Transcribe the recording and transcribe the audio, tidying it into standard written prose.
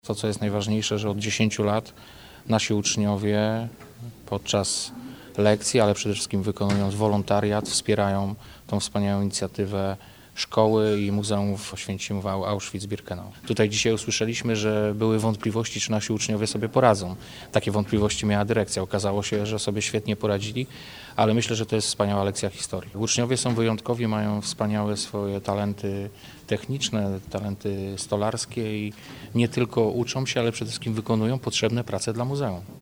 To, co jest najważniejsze, że od 10 lat nasi uczniowie podczas lekcji, ale przede wszystkim wykonując wolontariat, wspierają tą wspaniałą inicjatywę szkoły i Muzeum w Oświęcimiu Auschwitz-Birkenau. Tutaj dzisiaj usłyszeliśmy, że były wątpliwości, czy nasi uczniowie sobie poradzą. Takie wątpliwości miała dyrekcja. Okazało się, że sobie świetnie poradzili, ale myślę, że to jest wspaniała lekcja historii. Uczniowie są wyjątkowi, mają wspaniałe swoje talenty techniczne, talenty stolarskie i nie tylko uczą się, ale przede wszystkim wykonują potrzebne prace dla muzeum.